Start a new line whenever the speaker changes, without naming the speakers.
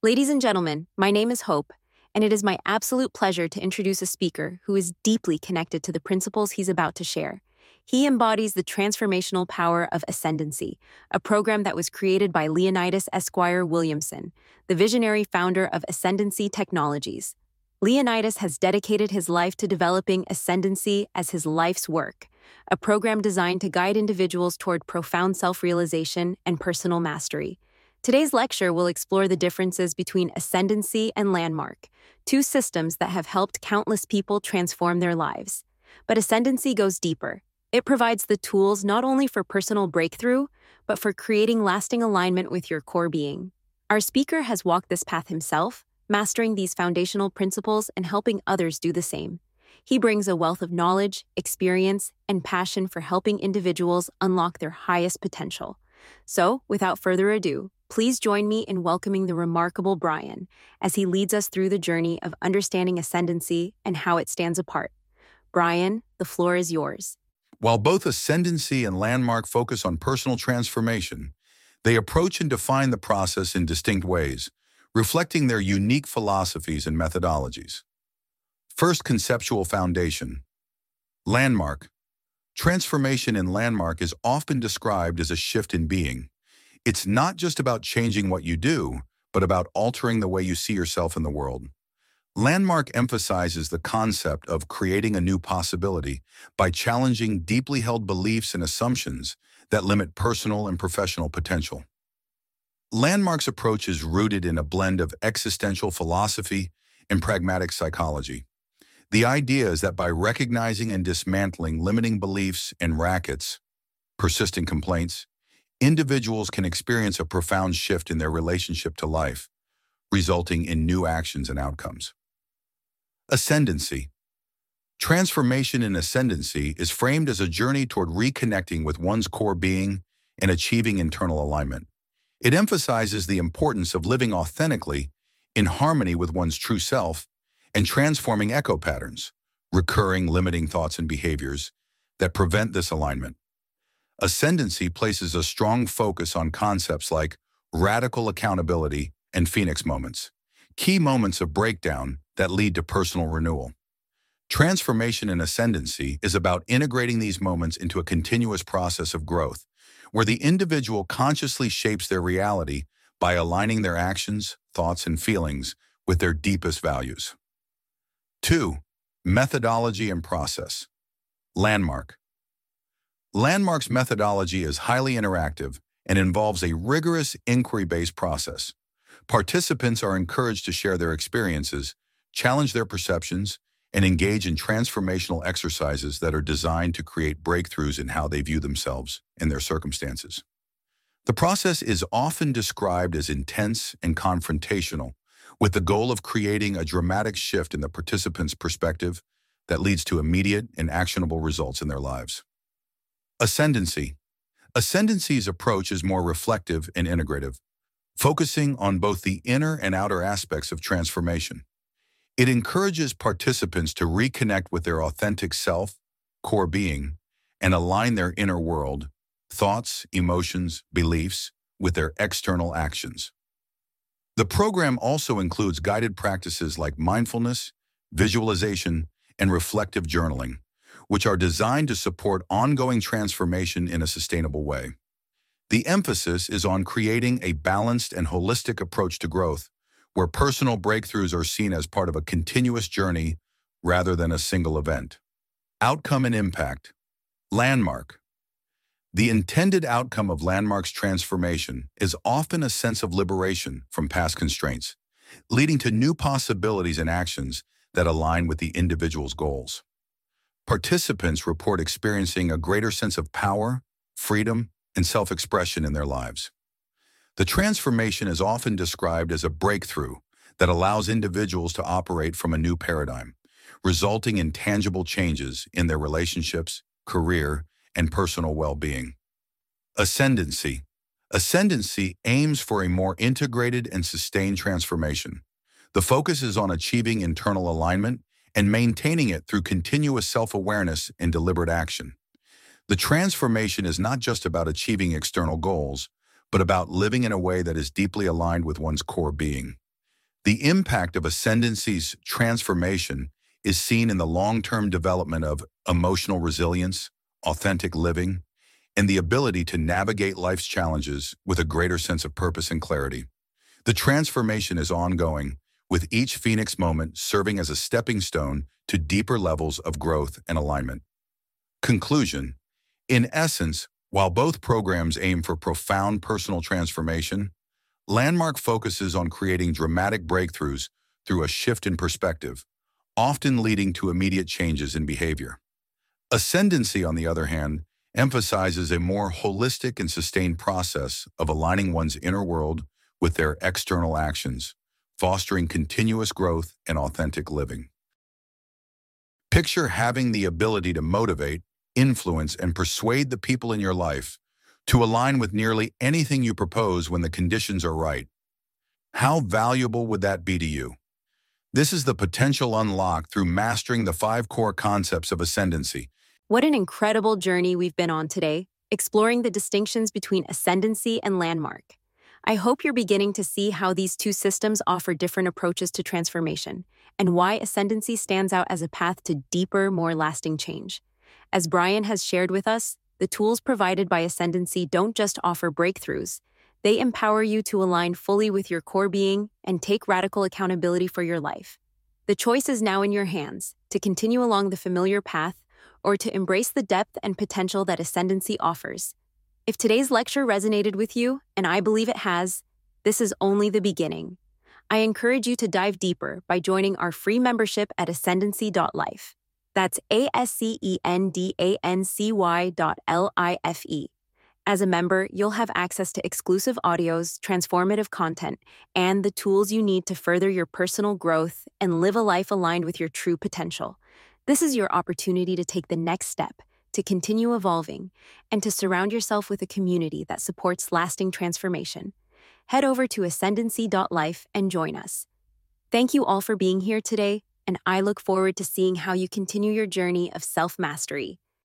Ladies and gentlemen, my name is Hope, and it is my absolute pleasure to introduce a speaker who is deeply connected to the principles he's about to share. He embodies the transformational power of Ascendancy, a program that was created by Leonidas Esquire Williamson, the visionary founder of Ascendancy Technologies. Leonidas has dedicated his life to developing Ascendancy as his life's work, a program designed to guide individuals toward profound self-realization and personal mastery. Today's lecture will explore the differences between Ascendancy and Landmark, two systems that have helped countless people transform their lives. But Ascendancy goes deeper. It provides the tools not only for personal breakthrough, but for creating lasting alignment with your core being. Our speaker has walked this path himself, mastering these foundational principles and helping others do the same. He brings a wealth of knowledge, experience, and passion for helping individuals unlock their highest potential. So, without further ado, please join me in welcoming the remarkable Brian as he leads us through the journey of understanding Ascendancy and how it stands apart. Brian, the floor is yours.
While both Ascendancy and Landmark focus on personal transformation, they approach and define the process in distinct ways, reflecting their unique philosophies and methodologies. First, conceptual foundation. Landmark. Transformation in Landmark is often described as a shift in being. It's not just about changing what you do, but about altering the way you see yourself in the world. Landmark emphasizes the concept of creating a new possibility by challenging deeply held beliefs and assumptions that limit personal and professional potential. Landmark's approach is rooted in a blend of existential philosophy and pragmatic psychology. The idea is that by recognizing and dismantling limiting beliefs and rackets, persistent complaints, individuals can experience a profound shift in their relationship to life, resulting in new actions and outcomes. Ascendancy. Transformation in Ascendancy is framed as a journey toward reconnecting with one's core being and achieving internal alignment. It emphasizes the importance of living authentically, in harmony with one's true self, and transforming echo patterns, recurring limiting thoughts and behaviors that prevent this alignment. Ascendancy places a strong focus on concepts like radical accountability and phoenix moments, key moments of breakdown that lead to personal renewal. Transformation in Ascendancy is about integrating these moments into a continuous process of growth, where the individual consciously shapes their reality by aligning their actions, thoughts, and feelings with their deepest values. 2. Methodology and process. Landmark. Landmark's methodology is highly interactive and involves a rigorous inquiry-based process. Participants are encouraged to share their experiences, challenge their perceptions, and engage in transformational exercises that are designed to create breakthroughs in how they view themselves and their circumstances. The process is often described as intense and confrontational, with the goal of creating a dramatic shift in the participants' perspective that leads to immediate and actionable results in their lives. Ascendancy. Ascendancy's approach is more reflective and integrative, focusing on both the inner and outer aspects of transformation. It encourages participants to reconnect with their authentic self, core being, and align their inner world, thoughts, emotions, beliefs, with their external actions. The program also includes guided practices like mindfulness, visualization, and reflective journaling, which are designed to support ongoing transformation in a sustainable way. The emphasis is on creating a balanced and holistic approach to growth, where personal breakthroughs are seen as part of a continuous journey rather than a single event. Outcome and impact. Landmark. The intended outcome of Landmark's transformation is often a sense of liberation from past constraints, leading to new possibilities and actions that align with the individual's goals. Participants report experiencing a greater sense of power, freedom, and self-expression in their lives. The transformation is often described as a breakthrough that allows individuals to operate from a new paradigm, resulting in tangible changes in their relationships, career, and personal well-being. Ascendancy. Ascendancy aims for a more integrated and sustained transformation. The focus is on achieving internal alignment and maintaining it through continuous self-awareness and deliberate action. The transformation is not just about achieving external goals, but about living in a way that is deeply aligned with one's core being. The impact of Ascendancy's transformation is seen in the long-term development of emotional resilience, authentic living, and the ability to navigate life's challenges with a greater sense of purpose and clarity. The transformation is ongoing, with each Phoenix moment serving as a stepping stone to deeper levels of growth and alignment. Conclusion. In essence, while both programs aim for profound personal transformation, Landmark focuses on creating dramatic breakthroughs through a shift in perspective, often leading to immediate changes in behavior. Ascendancy, on the other hand, emphasizes a more holistic and sustained process of aligning one's inner world with their external actions, fostering continuous growth and authentic living. Picture having the ability to motivate, influence, and persuade the people in your life to align with nearly anything you propose when the conditions are right. How valuable would that be to you? This is the potential unlocked through mastering the 5 core concepts of Ascendancy.
What an incredible journey we've been on today, exploring the distinctions between Ascendancy and Landmark. I hope you're beginning to see how these two systems offer different approaches to transformation, and why Ascendancy stands out as a path to deeper, more lasting change. As Brian has shared with us, the tools provided by Ascendancy don't just offer breakthroughs, they empower you to align fully with your core being and take radical accountability for your life. The choice is now in your hands, to continue along the familiar path or to embrace the depth and potential that Ascendancy offers. If today's lecture resonated with you, and I believe it has, this is only the beginning. I encourage you to dive deeper by joining our free membership at ascendancy.life. That's ASCENDANCY.LIFE. As a member, you'll have access to exclusive audios, transformative content, and the tools you need to further your personal growth and live a life aligned with your true potential. This is your opportunity to take the next step, to continue evolving, and to surround yourself with a community that supports lasting transformation. Head over to ascendancy.life and join us. Thank you all for being here today, and I look forward to seeing how you continue your journey of self-mastery.